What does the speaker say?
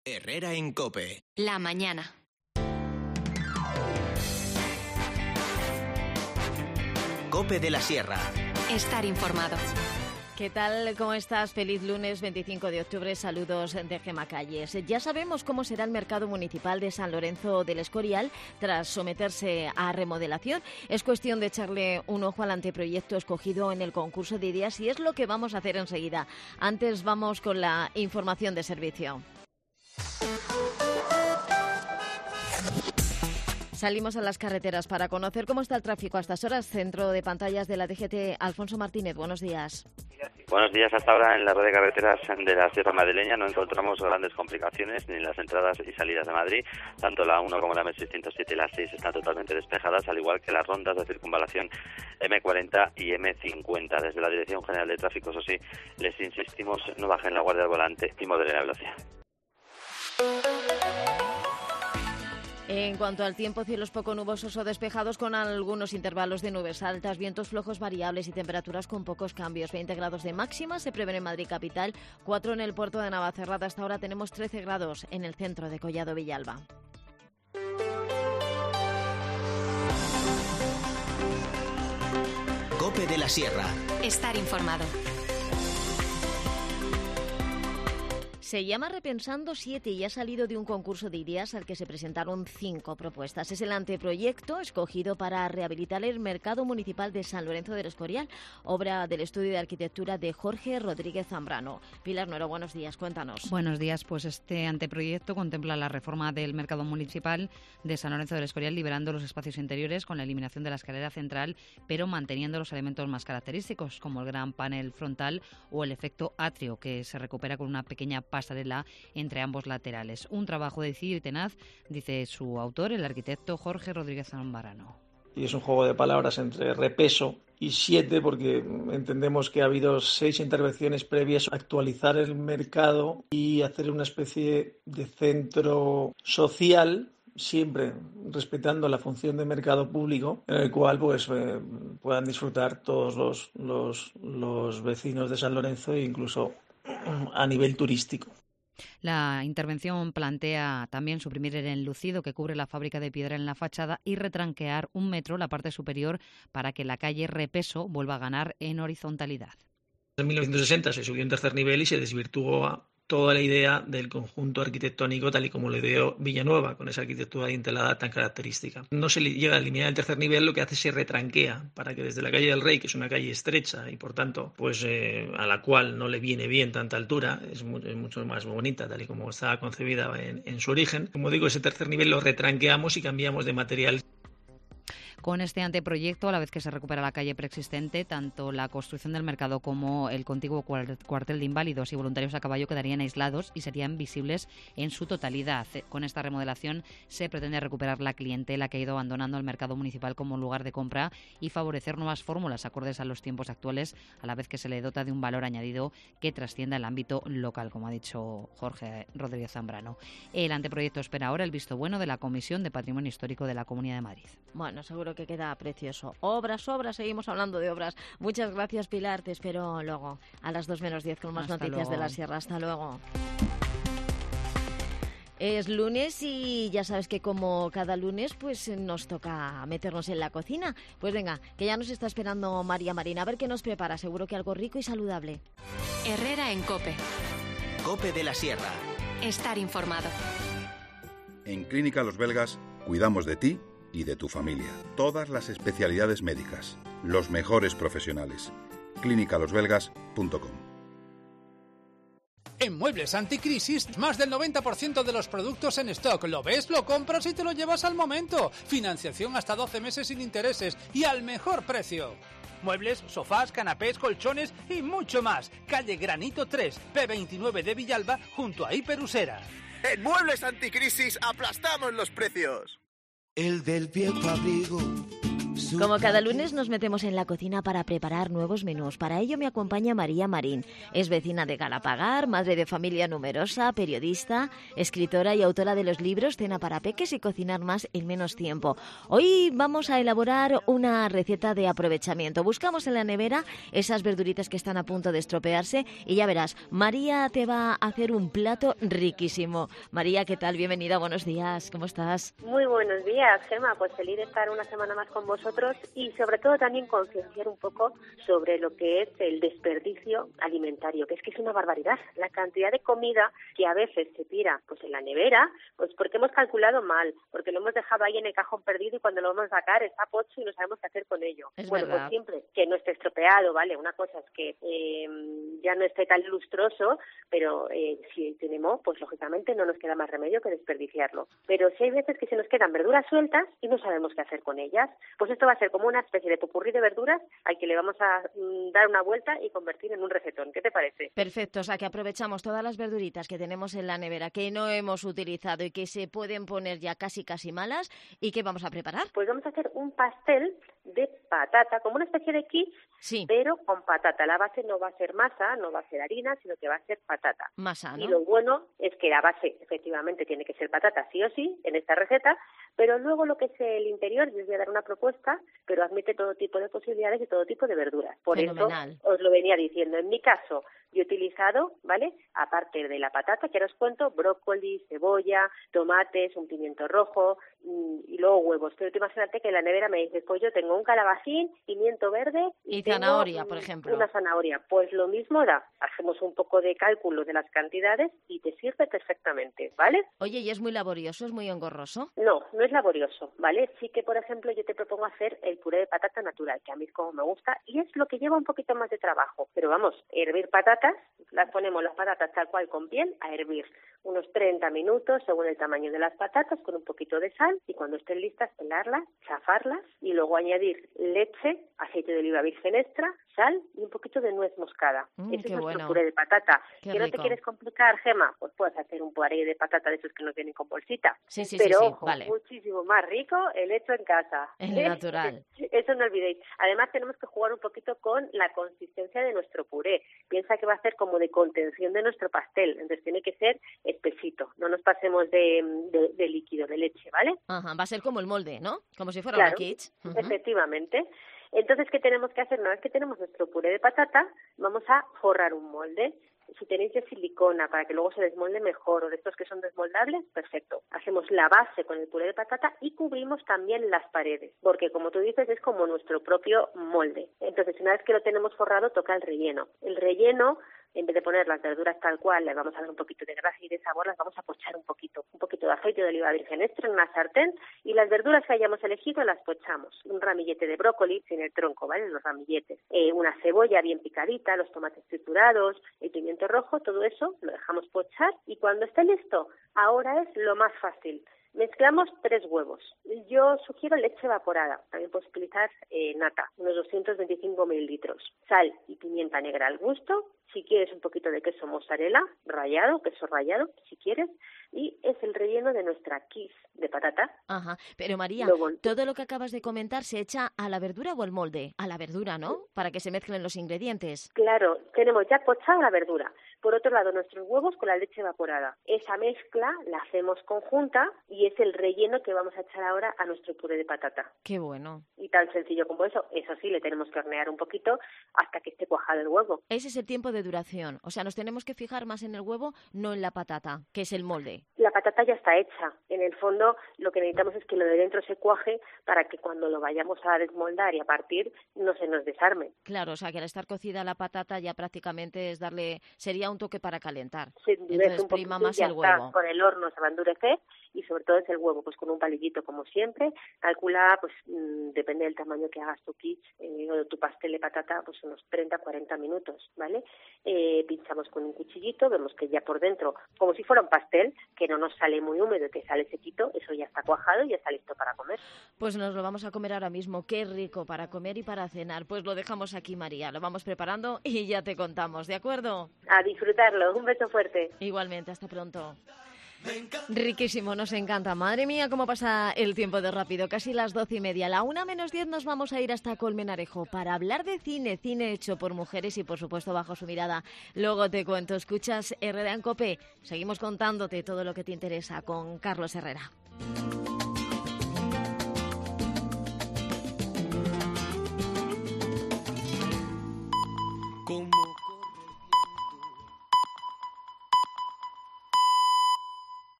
Herrera en COPE. La mañana. COPE de la Sierra. Estar informado. ¿Qué tal? ¿Cómo estás? Feliz lunes 25 de octubre. Saludos de Gemma Calles. Ya sabemos cómo será el mercado municipal de San Lorenzo del Escorial tras someterse a remodelación. Es cuestión de echarle un ojo al anteproyecto escogido en el concurso de ideas y es lo que vamos a hacer enseguida. Antes vamos con la información de servicio. Salimos a las carreteras para conocer cómo está el tráfico a estas horas. Centro de pantallas de la DGT, Alfonso Martínez, buenos días. Buenos días. Hasta ahora en la red de carreteras de la Sierra Madrileña no encontramos grandes complicaciones ni en las entradas y salidas de Madrid. Tanto la 1 como la M607 y la 6 están totalmente despejadas, al igual que las rondas de circunvalación M40 y M50. Desde la Dirección General de Tráfico, eso sí, les insistimos, no bajen la guardia al volante y moderen la velocidad. En cuanto al tiempo, cielos poco nubosos o despejados con algunos intervalos de nubes altas, vientos flojos variables y temperaturas con pocos cambios. 20 grados de máxima se prevén en Madrid capital, 4 en el puerto de Navacerrada. Hasta ahora tenemos 13 grados en el centro de Collado Villalba. COPE de la Sierra. Estar informado. Se llama Repensando 7 y ha salido de un concurso de ideas al que se presentaron 5 propuestas. Es el anteproyecto escogido para rehabilitar el mercado municipal de San Lorenzo del Escorial, obra del estudio de arquitectura de Jorge Rodríguez Zambrano. Pilar Nuero, buenos días, cuéntanos. Buenos días, pues este anteproyecto contempla la reforma del mercado municipal de San Lorenzo del Escorial, liberando los espacios interiores con la eliminación de la escalera central, pero manteniendo los elementos más característicos, como el gran panel frontal o el efecto atrio, que se recupera con una pequeña pasarela entre ambos laterales. Un trabajo decidido y tenaz, dice su autor, el arquitecto Jorge Rodríguez Zambrano. Y es un juego de palabras entre repeso y 7, porque entendemos que ha habido 6 intervenciones previas a actualizar el mercado y hacer una especie de centro social, siempre respetando la función de mercado público, en el cual puedan disfrutar todos los vecinos de San Lorenzo e incluso a nivel turístico. La intervención plantea también suprimir el enlucido que cubre la fábrica de piedra en la fachada y retranquear 1 metro la parte superior para que la calle Repeso vuelva a ganar en horizontalidad. En 1960 se subió un tercer nivel y se desvirtuó toda la idea del conjunto arquitectónico tal y como lo ideó Villanueva, con esa arquitectura dintelada tan característica. No se llega a eliminar el tercer nivel, lo que hace se retranquea para que desde la calle del Rey, que es una calle estrecha y por tanto a la cual no le viene bien tanta altura, es mucho más bonita tal y como estaba concebida en su origen. Como digo, ese tercer nivel lo retranqueamos y cambiamos de material. Con este anteproyecto, a la vez que se recupera la calle preexistente, tanto la construcción del mercado como el contiguo cuartel de inválidos y voluntarios a caballo quedarían aislados y serían visibles en su totalidad. Con esta remodelación se pretende recuperar la clientela que ha ido abandonando el mercado municipal como lugar de compra y favorecer nuevas fórmulas acordes a los tiempos actuales, a la vez que se le dota de un valor añadido que trascienda el ámbito local, como ha dicho Jorge Rodríguez Zambrano. El anteproyecto espera ahora el visto bueno de la Comisión de Patrimonio Histórico de la Comunidad de Madrid. Bueno, seguro que queda precioso. Obras, seguimos hablando de obras. Muchas gracias, Pilar. Te espero luego a las 2 menos 10 con más noticias luego. De la Sierra. Hasta luego. Es lunes y ya sabes que como cada lunes pues nos toca meternos en la cocina. Pues venga, que ya nos está esperando María Marina. A ver qué nos prepara. Seguro que algo rico y saludable. Herrera en COPE. COPE de la Sierra. Estar informado. En Clínica Los Belgas cuidamos de ti y de tu familia. Todas las especialidades médicas, los mejores profesionales. clínicalosbelgas.com. En Muebles Anticrisis, más del 90% de los productos en stock. ¿Lo ves? Lo compras y te lo llevas al momento. Financiación hasta 12 meses sin intereses y al mejor precio. Muebles, sofás, canapés, colchones y mucho más. Calle Granito 3, P29 de Villalba, junto a Hiperusera. En Muebles Anticrisis aplastamos los precios. El del viejo abrigo Como cada lunes nos metemos en la cocina para preparar nuevos menús. Para ello me acompaña María Marín. Es vecina de Galapagar, madre de familia numerosa, periodista, escritora y autora de los libros Cena para peques y Cocinar más en menos tiempo. Hoy vamos a elaborar una receta de aprovechamiento. Buscamos en la nevera esas verduritas que están a punto de estropearse y ya verás, María te va a hacer un plato riquísimo. María, ¿qué tal? Bienvenida, buenos días. ¿Cómo estás? Muy buenos días, Gemma. Pues feliz de estar una semana más con vosotros y sobre todo también concienciar un poco sobre lo que es el desperdicio alimentario, que es una barbaridad. La cantidad de comida que a veces se tira pues en la nevera, pues porque hemos calculado mal, porque lo hemos dejado ahí en el cajón perdido y cuando lo vamos a sacar está pocho y no sabemos qué hacer con ello. Bueno, pues siempre que no esté estropeado, ¿vale? Una cosa es que ya no esté tan lustroso, pero si tenemos, pues lógicamente no nos queda más remedio que desperdiciarlo. Pero si hay veces que se nos quedan verduras sueltas y no sabemos qué hacer con ellas, pues esto va a ser como una especie de popurrí de verduras al que le vamos a dar una vuelta y convertir en un recetón. ¿Qué te parece? Perfecto, o sea que aprovechamos todas las verduritas que tenemos en la nevera que no hemos utilizado y que se pueden poner ya casi malas. ¿Y qué vamos a preparar? Pues vamos a hacer un pastel de patata, como una especie de quiche, sí, pero con patata. La base no va a ser masa, no va a ser harina, sino que va a ser patata. Masa, ¿no? Y lo bueno es que la base efectivamente tiene que ser patata sí o sí en esta receta, pero luego lo que es el interior, yo os voy a dar una propuesta, pero admite todo tipo de posibilidades y todo tipo de verduras. Por Fenomenal. eso os lo venía diciendo. En mi caso, yo he utilizado, ¿vale?, aparte de la patata, que ahora os cuento, brócoli, cebolla, tomates, un pimiento rojo y luego huevos. Pero tú imagínate que en la nevera me dices, pues yo tengo un calabacín, pimiento verde y zanahoria, por ejemplo. Una zanahoria. Pues lo mismo da. Hacemos un poco de cálculo de las cantidades y te sirve perfectamente, ¿vale? Oye, ¿y es muy laborioso, es muy engorroso? No, no es laborioso, ¿vale? Sí que, por ejemplo, yo te propongo hacer el puré de patata natural, que a mí es como me gusta, y es lo que lleva un poquito más de trabajo. Pero vamos, hervir patatas, las ponemos las patatas tal cual con piel, a hervir unos 30 minutos según el tamaño de las patatas, con un poquito de sal, y cuando estén listas, pelarlas, chafarlas, y luego añadir leche, aceite de oliva virgen extra, sal y un poquito de nuez moscada. Ese es nuestro puré de patata. Qué ¿Que no rico. te quieres complicar, Gemma? Pues puedes hacer un puré de patata de esos que no vienen con bolsita. Sí, pero sí, ojo, vale. muchísimo más rico el hecho en casa. El natural. Eso no olvidéis. Además tenemos que jugar un poquito con la consistencia de nuestro puré. Piensa que va a ser como de contención de nuestro pastel, entonces tiene que ser espesito. No nos pasemos de líquido, de leche, ¿vale? Ajá, va a ser como el molde, ¿no? Como si fuera Claro, una quiche. efectivamente. Entonces, ¿qué tenemos que hacer? Una vez que tenemos nuestro puré de patata, vamos a forrar un molde. Si tenéis de silicona para que luego se desmolde mejor o de estos que son desmoldables, perfecto. Hacemos la base con el puré de patata y cubrimos también las paredes, porque como tú dices es como nuestro propio molde. Entonces, una vez que lo tenemos forrado, toca el relleno. El relleno, en vez de poner las verduras tal cual, le vamos a dar un poquito de grasa y de sabor, las vamos a pochar un poquito de aceite de oliva virgen extra en una sartén y las verduras que hayamos elegido las pochamos. Un ramillete de brócoli sin el tronco, ¿vale? Los ramilletes. Una cebolla bien picadita, los tomates triturados, el pimiento rojo, todo eso lo dejamos pochar y cuando esté listo, ahora es lo más fácil. Mezclamos 3 huevos. Yo sugiero leche evaporada. También puedes utilizar nata, unos 225 mililitros. Sal y pimienta negra al gusto. Si quieres un poquito de queso mozzarella rallado, queso rallado, si quieres. Y es el relleno de nuestra quiche de patata. Ajá, pero María, todo lo que acabas de comentar se echa a la verdura o al molde. A la verdura, ¿no? Para que se mezclen los ingredientes. Claro, tenemos ya pochada la verdura. Por otro lado, nuestros huevos con la leche evaporada. Esa mezcla la hacemos conjunta y es el relleno que vamos a echar ahora a nuestro puré de patata. Qué bueno. Y tan sencillo como eso. Eso sí, le tenemos que hornear un poquito hasta que esté cuajado el huevo. Ese es el tiempo de duración. O sea, nos tenemos que fijar más en el huevo, no en la patata, que es el molde. La patata ya está hecha. En el fondo, lo que necesitamos es que lo de dentro se cuaje para que cuando lo vayamos a desmoldar y a partir, no se nos desarme. Claro, o sea, que al estar cocida la patata ya prácticamente es sería un toque para calentar. Se entonces prima más el huevo. Con el horno se va a endurecer y sobre todo es el huevo, pues con un palillito como siempre. Calcula, pues depende del tamaño que hagas tu quiche o tu pastel de patata, pues unos 30-40 minutos, ¿vale? Pinchamos con un cuchillito, vemos que ya por dentro, como si fuera un pastel, que no nos sale muy húmedo, que sale sequito, eso ya está cuajado y ya está listo para comer. Pues nos lo vamos a comer ahora mismo. Qué rico para comer y para cenar. Pues lo dejamos aquí, María. Lo vamos preparando y ya te contamos, ¿de acuerdo? A disfrutarlo. Un beso fuerte. Igualmente, hasta pronto. Riquísimo, nos encanta. Madre mía, cómo pasa el tiempo de rápido. Casi las 12:30. A la 1:10 nos vamos a ir hasta Colmenarejo para hablar de cine hecho por mujeres y, por supuesto, bajo su mirada. Luego te cuento. Escuchas Herrera en COPE. Seguimos contándote todo lo que te interesa con Carlos Herrera.